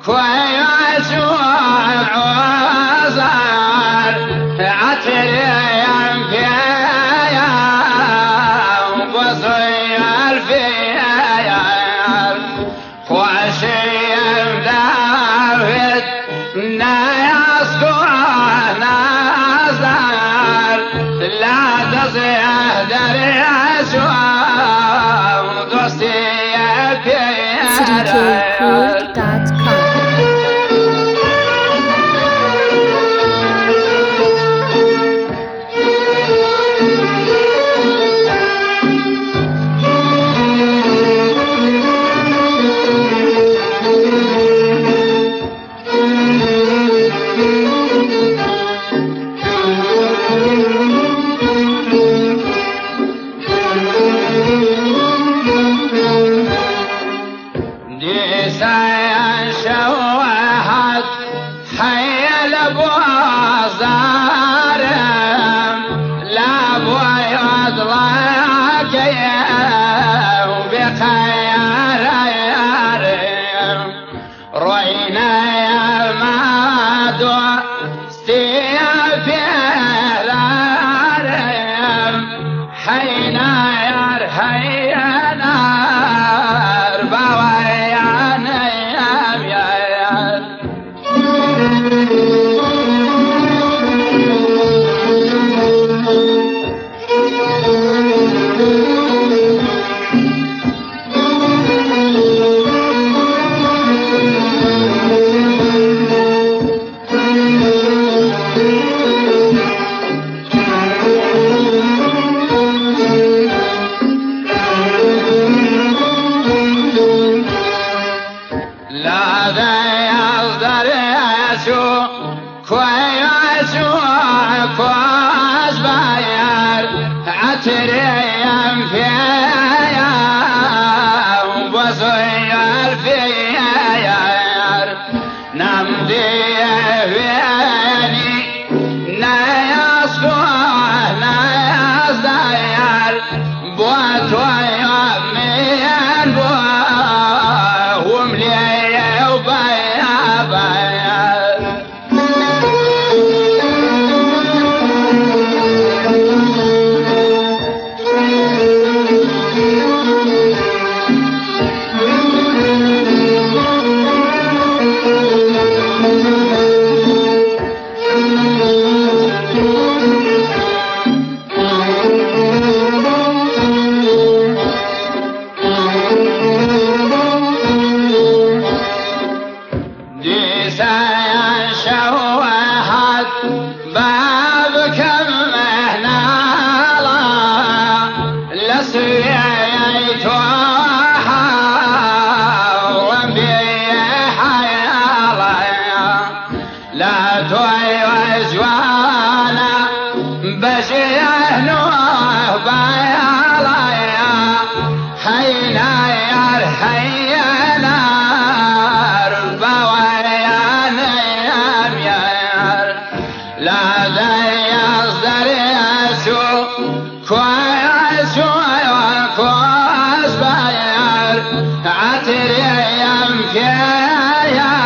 كويس وعزار عتريم فيا وبصير فيا خوشيم دافد ناسكو نازار لا تصيح دريس ودوستي CDKKool.com. شوهت حيل بوزارم لا بويض لك وبخير يارم روينا يا مادو استيفيرارم حينا يار حينا كويس وكوز باير عتريم فيا وبصير فيا نمضي فيني نايسكو نايزداير بوات ويومين بوا ومليه وبايا بايا شوهت بابكم هنا لسويت لا تويوز وانا بشيهنوه بايالايا حينا يار حينا لا ذا يصدر يسو كويس وكوز باير عتريم فيا